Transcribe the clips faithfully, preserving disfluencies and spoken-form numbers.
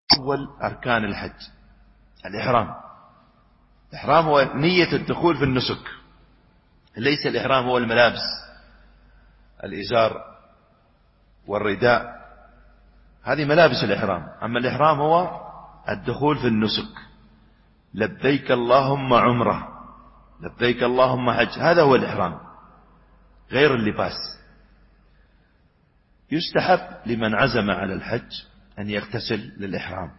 أول أركان الحج الإحرام. الإحرام هو نية الدخول في النسك، ليس الإحرام هو الملابس الإزار والرداء، هذه ملابس الإحرام. أما الإحرام هو الدخول في النسك، لبيك اللهم عمره، لبيك اللهم حج، هذا هو الإحرام غير اللباس. يستحب لمن عزم على الحج أن يغتسل للإحرام،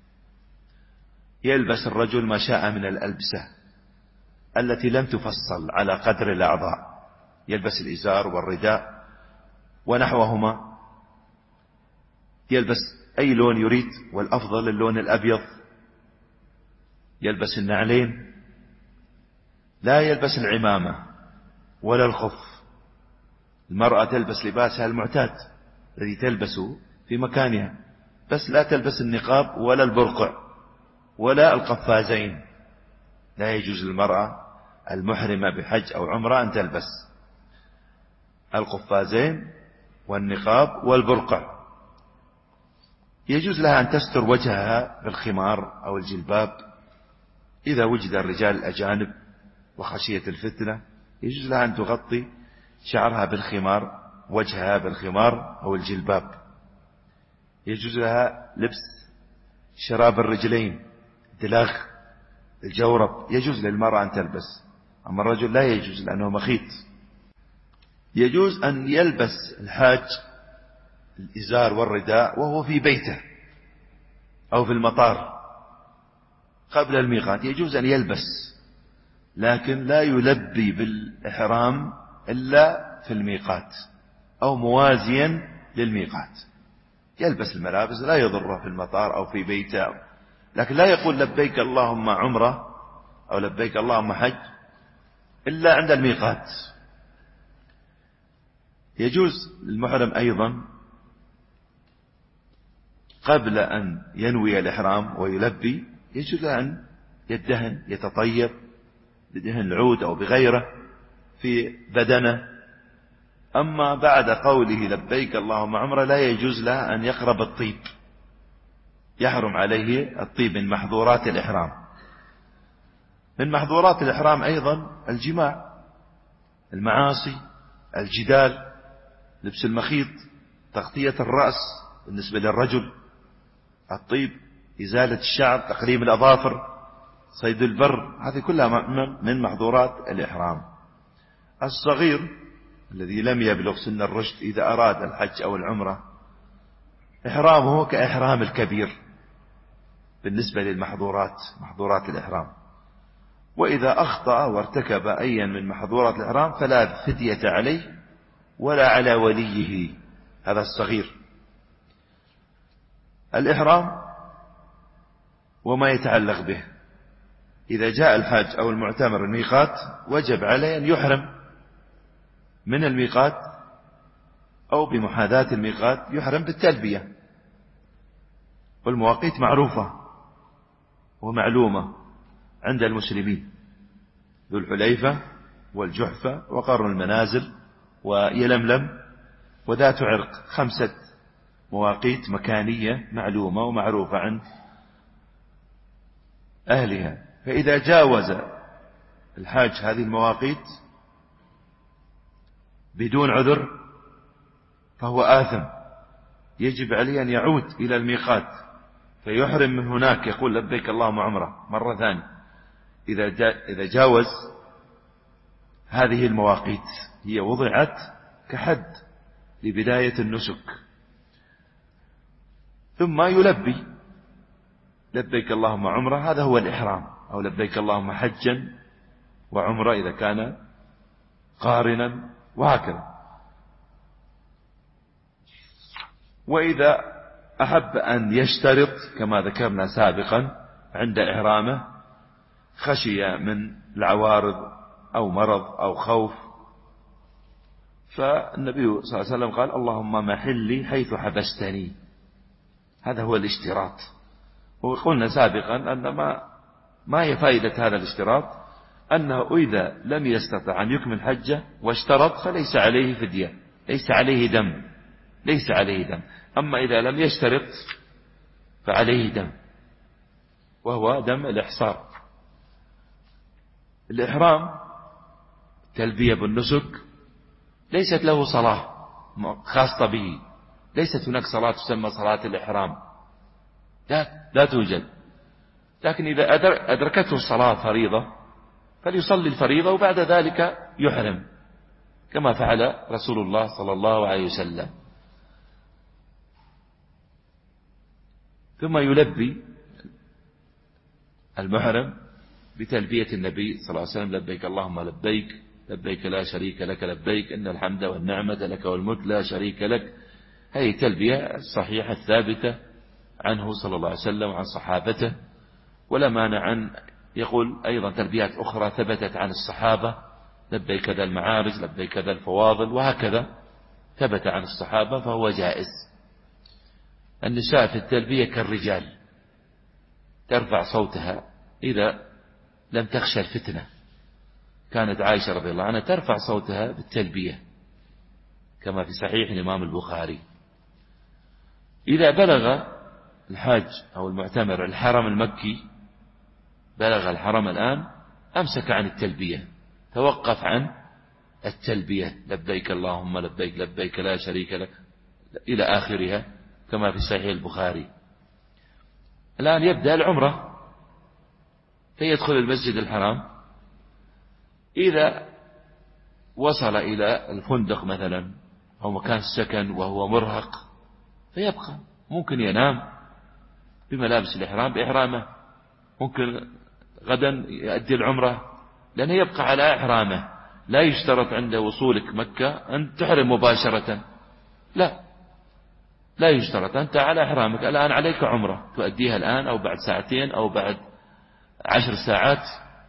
يلبس الرجل ما شاء من الألبسة التي لم تفصل على قدر الأعضاء، يلبس الإزار والرداء ونحوهما، يلبس أي لون يريد، والأفضل اللون الأبيض، يلبس النعلين، لا يلبس العمامة ولا الخف. المرأة تلبس لباسها المعتاد الذي تلبسه في مكانها، بس لا تلبس النقاب ولا البرقع ولا القفازين. لا يجوز للمرأة المحرمة بحج أو عمرة أن تلبس القفازين والنقاب والبرقع. يجوز لها أن تستر وجهها بالخمار أو الجلباب إذا وجد الرجال الأجانب وخشية الفتنة، يجوز لها أن تغطي شعرها بالخمار، وجهها بالخمار أو الجلباب. يجوز لها لبس شراب الرجلين، دلاغ الجورب، يجوز للمرأة أن تلبس، أما الرجل لا يجوز لأنه مخيط. يجوز أن يلبس الحاج الإزار والرداء وهو في بيته أو في المطار قبل الميقات، يجوز أن يلبس، لكن لا يلبي بالإحرام إلا في الميقات أو موازيا للميقات. يلبس الملابس لا يضره في المطار أو في بيته، لكن لا يقول لبيك اللهم عمره أو لبيك اللهم حج إلا عند الميقات. يجوز للمحرم أيضا قبل أن ينوي الإحرام ويلبي، يجوز أن يدهن، يتطيب بدهن العود أو بغيره في بدنه. أما بعد قوله لبيك اللهم عمره لا يجوز له أن يقرب الطيب، يحرم عليه الطيب من محظورات الإحرام. من محظورات الإحرام أيضا الجماع، المعاصي، الجدال، لبس المخيط، تغطية الرأس بالنسبة للرجل، الطيب، إزالة الشعر، تقليم الأظافر، صيد البر، هذه كلها من محظورات الإحرام. الصغير الذي لم يبلغ سن الرشد إذا أراد الحج أو العمرة إحرامه كإحرام الكبير بالنسبة للمحظورات، محظورات الإحرام. وإذا أخطأ وارتكب أيا من محظورات الإحرام فلا فدية عليه ولا على وليه، هذا الصغير. الإحرام وما يتعلق به، إذا جاء الحاج أو المعتمر الميقات وجب عليه أن يحرم من الميقات أو بمحاذاة الميقات، يحرم بالتلبية، والمواقيت معروفة ومعلومة عند المسلمين، ذو الحليفة والجحفة وقرن المنازل ويلملم وذات عرق، خمسة مواقيت مكانية معلومة ومعروفة عند أهلها. فإذا جاوز الحاج هذه المواقيت بدون عذر فهو آثم، يجب عليه أن يعود إلى الميقات فيحرم من هناك، يقول لبيك اللهم عمره مرة ثانية إذا إذا جاوز هذه المواقيت، هي وضعت كحد لبداية النسك. ثم يلبي لبيك اللهم عمره، هذا هو الإحرام، أو لبيك اللهم حجا وعمره إذا كان قارنا، وهكذا. وإذا أحب أن يشترط كما ذكرنا سابقا عند إحرامه، خشية من العوارض أو مرض أو خوف، فالنبي صلى الله عليه وسلم قال اللهم محلي حيث حبستني، هذا هو الاشتراط. وقلنا سابقا أن ما ما هي فائدة هذا الاشتراط، أنه إذا لم يستطع أن يكمل حجه واشترط فليس عليه فدية، ليس عليه دم، ليس عليه دم. أما إذا لم يشترط فعليه دم، وهو دم الإحصار. الإحرام تلبية بالنسك ليست له صلاة خاصة به، ليست هناك صلاة تسمى صلاة الإحرام، لا, لا توجد. لكن إذا أدركته الصلاة فريضة فليصلي الفريضة وبعد ذلك يحرم، كما فعل رسول الله صلى الله عليه وسلم. ثم يلبي المحرم بتلبية النبي صلى الله عليه وسلم: لبيك اللهم لبيك، لبيك لا شريك لك لبيك، إن الحمد والنعمة لك والملك لا شريك لك. هذه التلبية الصحيحة الثابتة عنه صلى الله عليه وسلم وعن صحابته، ولا مانع أن يقول أيضا تلبيات أخرى ثبتت عن الصحابة: لبيك ذا المعارج، لبيك ذا الفواضل، وهكذا ثبت عن الصحابة، فهو جائز. النساء في التلبية كالرجال، ترفع صوتها إذا لم تخشى الفتنة. كانت عائشة رضي الله عنها ترفع صوتها بالتلبية كما في صحيح الإمام البخاري. إذا بلغ الحاج أو المعتمر الحرم المكي، بلغ الحرم الآن، أمسك عن التلبية، توقف عن التلبية: لبيك اللهم لبيك، لبيك لا شريك لك، إلى آخرها كما في صحيح البخاري. الآن يبدأ العمرة، فيدخل المسجد الحرام. إذا وصل إلى الفندق مثلا أو مكان السكن وهو مرهق فيبقى، ممكن ينام بملابس الإحرام بإحرامه، ممكن غدا يؤدي العمرة، لأنه يبقى على إحرامه. لا يشترط عند وصولك مكة أن تحرم مباشرة، لا لا يشترط، أنت على إحرامك الآن، عليك عمرة تؤديها الآن أو بعد ساعتين أو بعد عشر ساعات.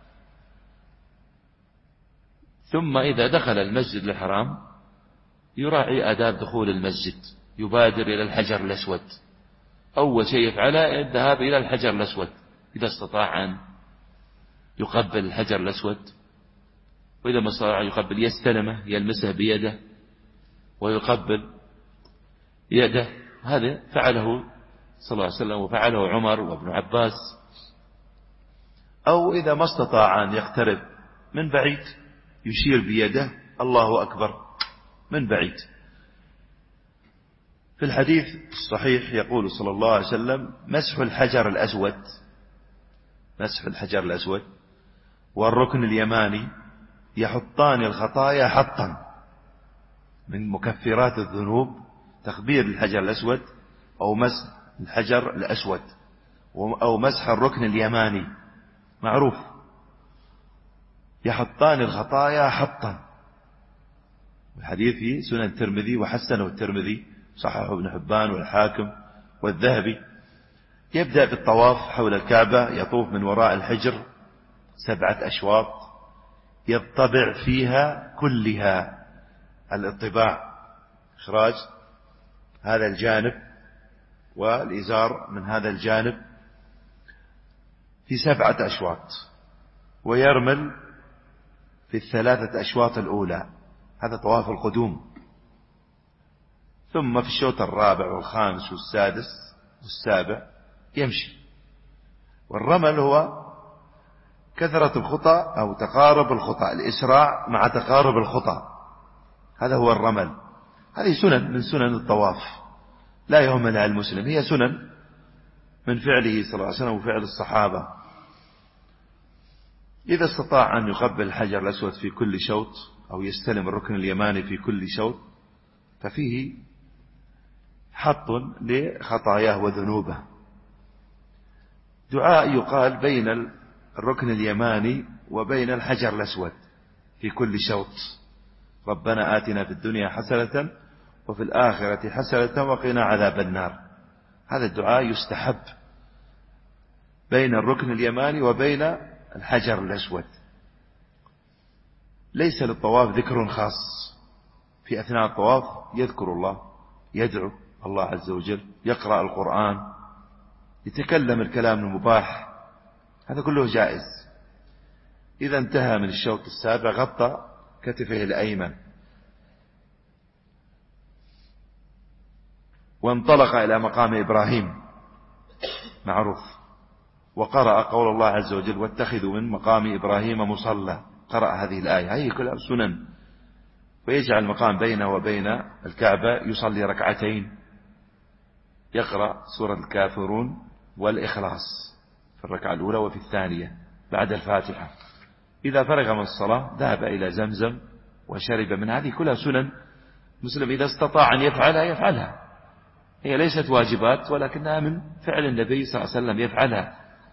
ثم إذا دخل المسجد الحرام يراعي آداب دخول المسجد، يبادر إلى الحجر الأسود. أول شيء يفعله الذهاب إلى الحجر الأسود، إذا استطاع أن يقبل الحجر الأسود، وإذا ما استطاع يقبل يستلمه، يلمسه بيده ويقبل يده. هذا فعله صلى الله عليه وسلم وفعله عمر وابن عباس. أو إذا ما استطاع أن يقترب من بعيد يشير بيده: الله أكبر، من بعيد. في الحديث الصحيح يقول صلى الله عليه وسلم: مسح الحجر الأسود، مسح الحجر الأسود والركن اليماني يحطان الخطايا حطا. من مكفرات الذنوب تخبير الحجر الأسود أو مسح الحجر الأسود أو مسح الركن اليماني، معروف، يحطان الخطايا حطا. الحديث في سنن الترمذي وحسنه الترمذي، صححه ابن حبان والحاكم والذهبي. يبدأ بالطواف حول الكعبة، يطوف من وراء الحجر سبعة أشواط، يطبع فيها كلها، الاطباع إخراج هذا الجانب والإزار من هذا الجانب في سبعة أشواط، ويرمل في الثلاثة أشواط الأولى، هذا طواف القدوم. ثم في الشوط الرابع والخامس والسادس والسابع يمشي. والرمل هو كثرة الخطى أو تقارب الخطى، الإسراع مع تقارب الخطى، هذا هو الرمل. هذه سنن من سنن الطواف لا يهملها المسلم، هي سنن من فعله صلى الله عليه وسلم وفعل الصحابة. إذا استطاع أن يقبل الحجر الأسود في كل شوط أو يستلم الركن اليماني في كل شوط ففيه حط لخطاياه وذنوبه. دعاء يقال بين الركن اليماني وبين الحجر الأسود في كل شوط: ربنا آتنا في الدنيا حسنة وفي الآخرة حسنة وقنا عذاب النار. هذا الدعاء يستحب بين الركن اليماني وبين الحجر الأسود. ليس للطواف ذكر خاص، في أثناء الطواف يذكر الله، يدعو الله عز وجل، يقرأ القرآن، يتكلم الكلام المباح، هذا كله جائز. إذا انتهى من الشوط السابع غطى كتفه الأيمن وانطلق إلى مقام إبراهيم معروف. وقرأ قول الله عز وجل واتخذوا من مقام إبراهيم مصلى، قرأ هذه الآية، هي كلها سنن. ويجعل المقام بينه وبين الكعبة، يصلي ركعتين، يقرأ سورة الكافرون والإخلاص في الركعة الأولى وفي الثانية بعد الفاتحة. إذا فرغ من الصلاة ذهب إلى زمزم وشرب من هذه كلها سنن. مسلم إذا استطاع أن يفعلها يفعلها، هي ليست واجبات ولكنها من فعل النبي صلى الله عليه وسلم يفعلها،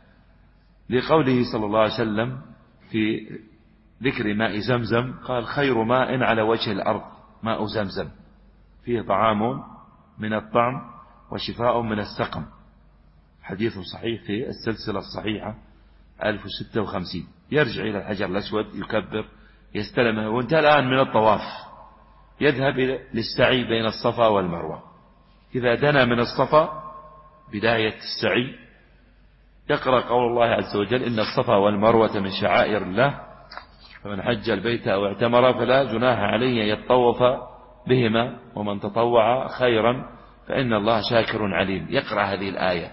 لقوله صلى الله عليه وسلم في ذكر ماء زمزم قال خير ماء على وجه الأرض ماء زمزم، فيه طعام من الطعم وشفاء من السقم. حديث صحيح في السلسلة الصحيحة ألف وستة وخمسين. يرجع إلى الحجر الأسود يكبر يستلمه، وانتهى الآن من الطواف يذهب للسعي بين الصفا والمروة. إذا دنا من الصفا بداية السعي يقرأ قول الله عز وجل إن الصفا والمروة من شعائر الله فمن حج البيت أو اعتمر فلا جناح عليه أن يتطوف بهما ومن تطوع خيرا فإن الله شاكر عليم. يقرأ هذه الآية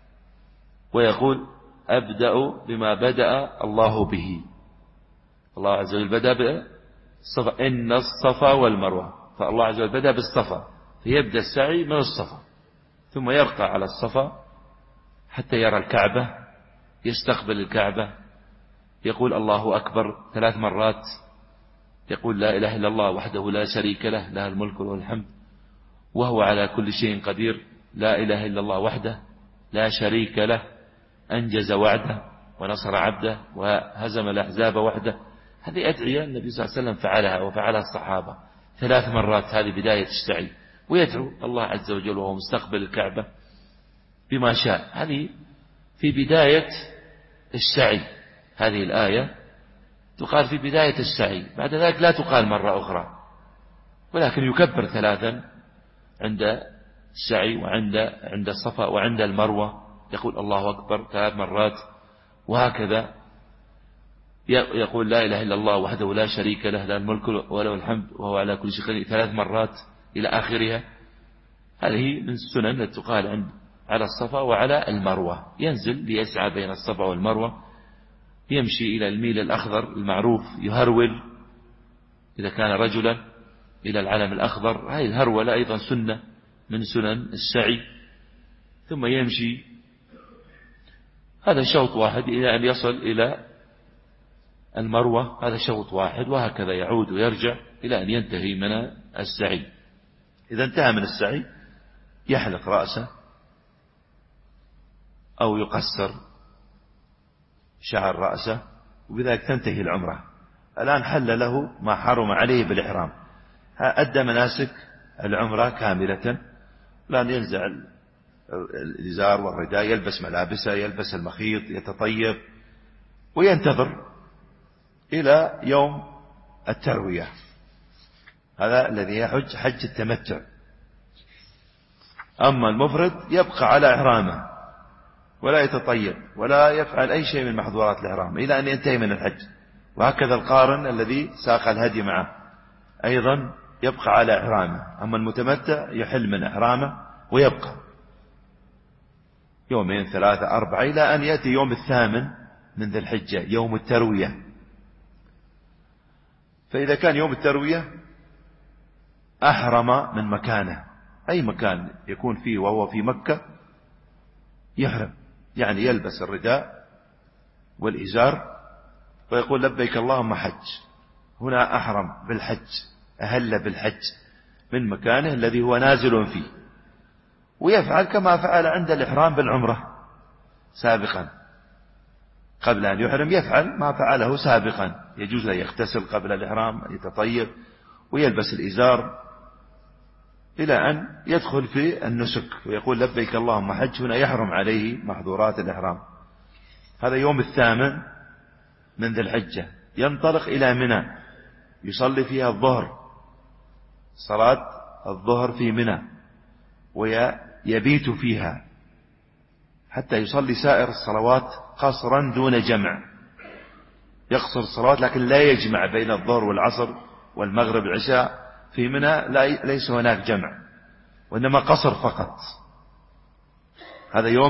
ويقول أبدأ بما بدأ الله به. الله عز وجل بدأ بالصفا، إن الصفا والمروة، فالله عز وجل بدأ بالصفا فيبدأ السعي من الصفا، ثم يرقى على الصفا حتى يرى الكعبة، يستقبل الكعبة، يقول الله أكبر ثلاث مرات، يقول لا إله إلا الله وحده لا شريك له له الملك وله الحمد وهو على كل شيء قدير، لا إله إلا الله وحده لا شريك له أنجز وعده ونصر عبده وهزم الأحزاب وحده. هذه أدعية النبي صلى الله عليه وسلم فعلها وفعلها الصحابة ثلاث مرات، هذه بداية السعي، ويدعو الله عز وجل وهو مستقبل الكعبة بما شاء. هذه في بداية السعي، هذه الآية تقال في بداية السعي، بعد ذلك لا تقال مرة أخرى، ولكن يكبر ثلاثا عند السعي وعند عند الصفا وعند المروة، يقول الله أكبر ثلاث مرات، وهكذا يقول لا إله إلا الله وحده لا شريك له له الملك وله الحمد وهو على كل شيء قدير ثلاث مرات إلى آخرها. هذه من السنن التي تقال عند على الصفا وعلى المروة. ينزل ليسعى بين الصفا والمروة، يمشي إلى الميل الأخضر المعروف، يهرول إذا كان رجلا إلى العلم الأخضر، هذه الهرولة أيضا سنة من سنن السعي. ثم يمشي، هذا شوط واحد إلى أن يصل إلى المروة، هذا شوط واحد، وهكذا يعود ويرجع إلى أن ينتهي من السعي. إذا انتهى من السعي يحلق رأسه أو يقصر شعر رأسه، وبذلك تنتهي العمرة. الآن حل له ما حرم عليه بالإحرام، أدى مناسك العمرة كاملة. الآن ينزع الإزار والرداء، يلبس ملابسه، يلبس المخيط، يتطيب، وينتظر إلى يوم التروية. هذا الذي يحج حج التمتع. أما المفرد يبقى على إحرامه ولا يتطيب ولا يفعل أي شيء من محظورات الإحرام إلى أن ينتهي من الحج. وهكذا القارن الذي ساق الهدي معه أيضا يبقى على إحرامه. أما المتمتع يحل من إحرامه ويبقى يومين ثلاثة أربعة إلى أن يأتي يوم الثامن من ذي الحجة يوم التروية. فإذا كان يوم التروية أحرم من مكانه، أي مكان يكون فيه وهو في مكة يحرم، يعني يلبس الرداء والإزار ويقول لبيك اللهم حج. هنا أحرم بالحج، أهل بالحج من مكانه الذي هو نازل فيه، ويفعل كما فعل عند الإحرام بالعمرة سابقا. قبل أن يحرم يفعل ما فعله سابقا، يجوز له يغتسل قبل الإحرام، يتطيب ويلبس الإزار إلى أن يدخل في النسك ويقول لبيك اللهم حج. هنا يحرم عليه محظورات الإحرام. هذا يوم الثامن من ذي الحجة. ينطلق إلى منى يصلي فيها الظهر، صلاة الظهر في منى، ويبيت فيها حتى يصلي سائر الصلوات قصرا دون جمع. يقصر الصلوات لكن لا يجمع بين الظهر والعصر والمغرب والعشاء. في منى ليس هناك جمع وإنما قصر فقط. هذا يوم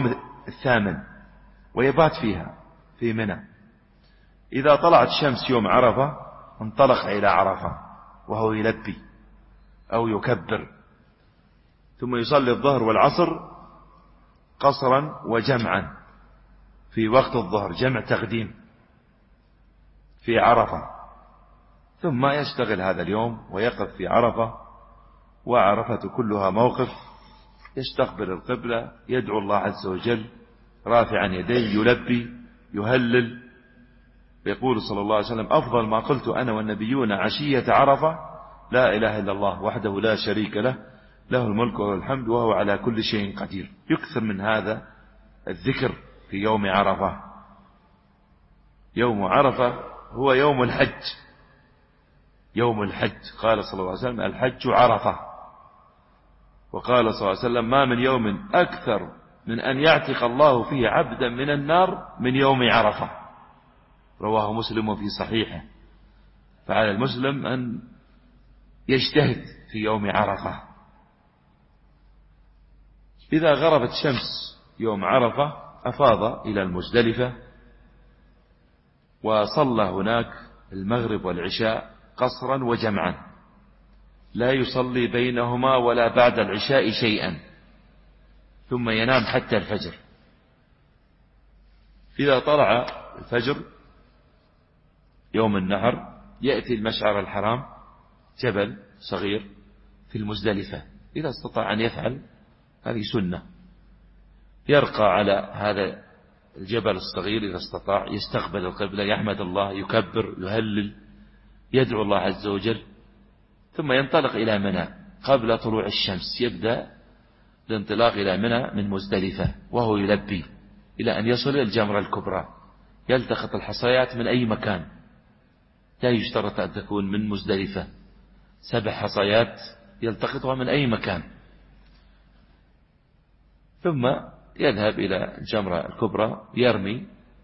الثامن ويبات فيها في منى. إذا طلعت الشمس يوم عرفة انطلق إلى عرفة وهو يلبي أو يكبر، ثم يصلي الظهر والعصر قصرا وجمعا في وقت الظهر، جمع تقديم في عرفة، ثم يشتغل هذا اليوم ويقف في عرفة، وعرفة كلها موقف يستقبل القبلة، يدعو الله عز وجل رافعا يديه، يلبي يهلل. يقول صلى الله عليه وسلم: أفضل ما قلت أنا والنبيون عشية عرفة لا إله إلا الله وحده لا شريك له، له الملك وله الحمد وهو على كل شيء قدير. يكثر من هذا الذكر في يوم عرفة. يوم عرفة هو يوم الحج، يوم الحج. قال صلى الله عليه وسلم: الحج عرفة. وقال صلى الله عليه وسلم: ما من يوم أكثر من أن يعتق الله فيه عبدا من النار من يوم عرفة. رواه مسلم في صحيحه. فعلى المسلم أن يجتهد في يوم عرفة. إذا غربت الشمس يوم عرفة أفاض إلى المزدلفة وصلى هناك المغرب والعشاء قصرا وجمعا، لا يصلي بينهما ولا بعد العشاء شيئا، ثم ينام حتى الفجر. إذا طلع الفجر يوم النحر يأتي المشعر الحرام، جبل صغير في المزدلفة، إذا استطاع أن يفعل هذه سنة، يرقى على هذا الجبل الصغير إذا استطاع، يستقبل القبلة، يحمد الله، يكبر، يهلل، يدعو الله عز وجل، ثم ينطلق إلى منى قبل طلوع الشمس. يبدأ الانطلاق إلى منى من مزدلفة وهو يلبي إلى أن يصل إلى الجمرة الكبرى. يلتقط الحصيات من أي مكان، لا يشترط أن تكون من مزدلفة، سبع حصيات يلتقطها من أي مكان، ثم يذهب إلى الجمرة الكبرى، يرمي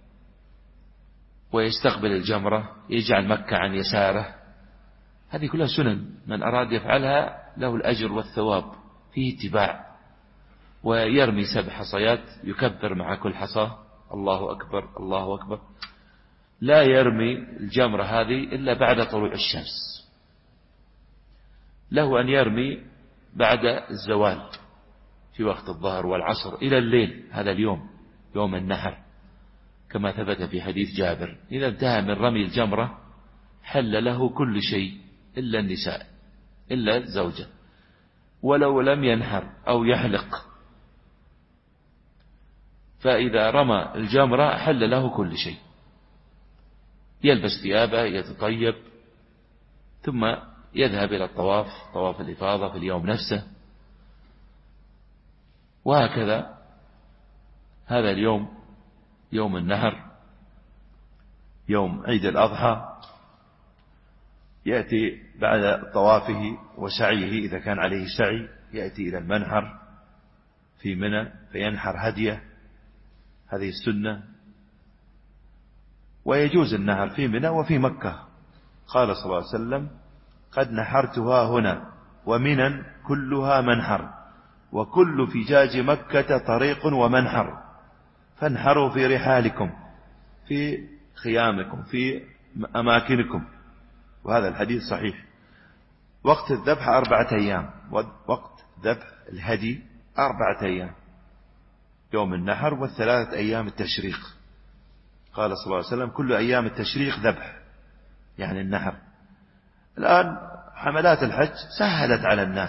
ويستقبل الجمرة، يجعل مكة عن يساره. هذه كلها سنن، من أراد يفعلها له الأجر والثواب، فيه اتباع. ويرمي سبع حصيات، يكبر مع كل حصاة الله أكبر الله أكبر. لا يرمي الجمرة هذه إلا بعد طلوع الشمس، له أن يرمي بعد الزوال في وقت الظهر والعصر إلى الليل. هذا اليوم يوم النحر كما ثبت في حديث جابر: إذا انتهى من رمي الجمرة حل له كل شيء إلا النساء، إلا الزوجة، ولو لم ينحر أو يحلق، فإذا رمى الجمرة حل له كل شيء. يلبس ثيابه، يتطيب، ثم يذهب إلى الطواف، طواف الإفاضة في اليوم نفسه. وهكذا هذا اليوم يوم النحر، يوم عيد الأضحى، يأتي بعد طوافه وسعيه إذا كان عليه سعي، يأتي إلى المنحر في منى فينحر هديه، هذه السنة. ويجوز النحر في منى وفي مكة. قال صلى الله عليه وسلم: قد نحرتها هنا ومنى كلها منحر، وكل فجاج مكة طريق ومنحر، فانحروا في رحالكم، في خيامكم، في أماكنكم. وهذا الحديث صحيح. وقت الذبح أربعة أيام، وقت ذبح الهدي أربعة أيام، يوم النحر والثلاثة أيام التشريق. قال صلى الله عليه وسلم: كل أيام التشريق ذبح، يعني النحر. الآن حملات الحج سهلت على الناس،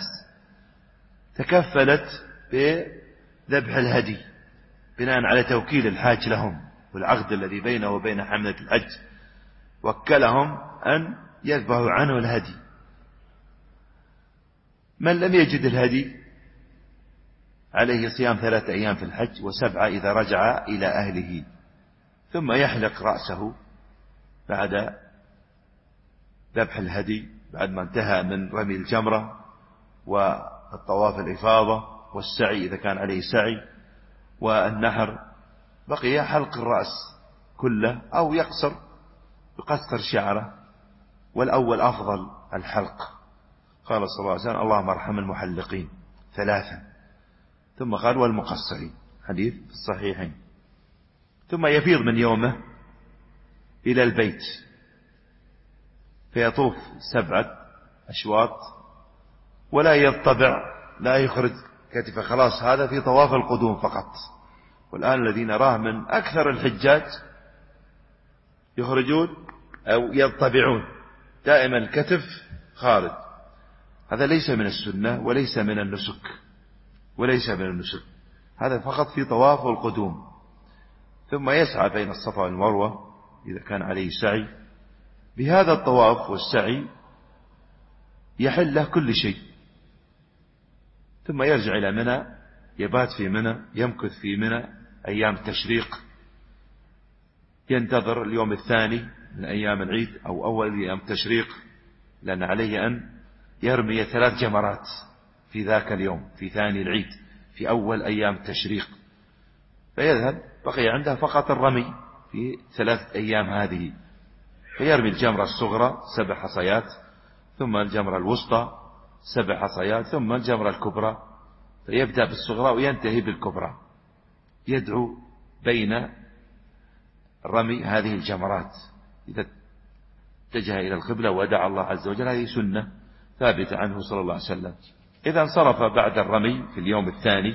تكفلت بذبح الهدي بناء على توكيل الحاج لهم والعقد الذي بينه وبين حملة الحج، وكلهم أن يذبحوا عنه الهدي. من لم يجد الهدي عليه صيام ثلاثة أيام في الحج وسبعة إذا رجع إلى أهله، ثم يحلق رأسه بعد ذبح الهدي، بعد ما انتهى من رمي الجمرة والطواف الإفاضة والسعي إذا كان عليه سعي والنحر. بقي حلق الرأس كله أو يقصر يقصر شعره، والأول أفضل الحلق. قال صلى الله عليه وسلم: اللهم ارحم المحلقين ثلاثا، ثم قال والمقصرين. حديث في الصحيحين. ثم يفيض من يومه إلى البيت فيطوف سبعة أشواط ولا يطبع، لا يخرج كتفه، خلاص هذا في طواف القدوم فقط. والآن الذي نراه من أكثر الحجاج يخرجون أو يطبعون دائما الكتف خارج، هذا ليس من السنة وليس من النسك وليس من النسك، هذا فقط في طواف القدوم. ثم يسعى بين الصفا والمروة إذا كان عليه سعي. بهذا الطواف والسعي يحل له كل شيء. ثم يرجع إلى منى، يبات في منى، يمكث في منى أيام التشريق، ينتظر اليوم الثاني من أيام العيد أو أول أيام التشريق، لأن عليه أن يرمي ثلاث جمرات في ذاك اليوم، في ثاني العيد، في أول أيام التشريق. فيذهب بقي عنده فقط الرمي في ثلاث أيام هذه، فيرمي الجمرة الصغرى سبع حصيات، ثم الجمرة الوسطى سبع حصيات، ثم الجمرة الكبرى، فيبدأ بالصغرى وينتهي بالكبرى، يدعو بين رمي هذه الجمرات إذا اتجه إلى القبلة ودعا الله عز وجل. هذه سنة ثابتة عنه صلى الله عليه وسلم. إذا انصرف بعد الرمي في اليوم الثاني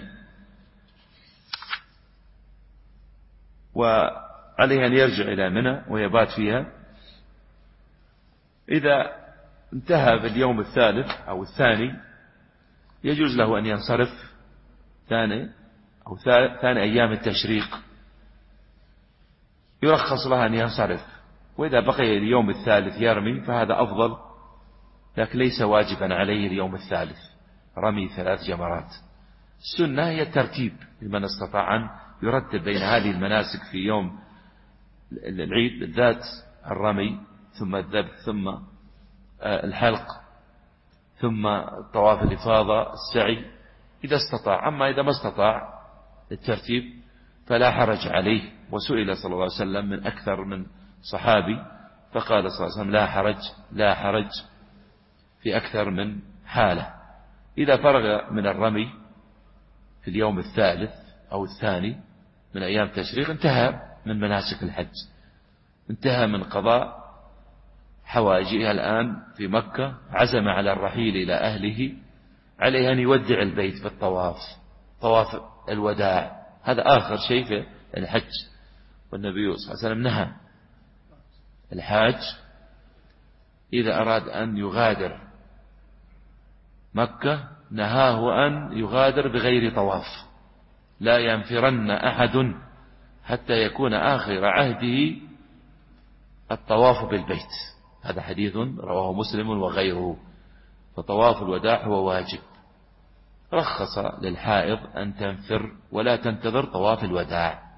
وعليه أن يرجع إلى منى ويبات فيها. إذا انتهى في اليوم الثالث أو الثاني يجوز له أن ينصرف ثاني أو ثاني أيام التشريق، يرخص له أن ينصرف. وإذا بقي اليوم الثالث يرمي فهذا أفضل، لكن ليس واجبا عليه اليوم الثالث رمي ثلاث جمرات. السنة هي الترتيب لمن استطاع أن يرتب بين هذه المناسك في يوم العيد بالذات، الرمي ثم الذبح ثم الحلق ثم طواف الإفاضة السعي إذا استطاع. أما إذا ما استطاع الترتيب فلا حرج عليه. وسئل صلى الله عليه وسلم من أكثر من صحابي فقال صلى الله عليه وسلم لا حرج لا حرج في أكثر من حالة. إذا فرغ من الرمي في اليوم الثالث أو الثاني من أيام التشريق انتهى من مناسك الحج، انتهى من قضاء حوائجه. الآن في مكة عزم على الرحيل إلى أهله، عليه أن يودع البيت بالطواف، طواف الوداع، هذا آخر شيء في الحج. والنبي صلى الله عليه وسلم نهى الحاج إذا أراد أن يغادر مكة نهاه أن يغادر بغير طواف، لا ينفرن أحد حتى يكون آخر عهده الطواف بالبيت. هذا حديث رواه مسلم وغيره. فطواف الوداع هو واجب. رخص للحائض أن تنفر ولا تنتظر طواف الوداع.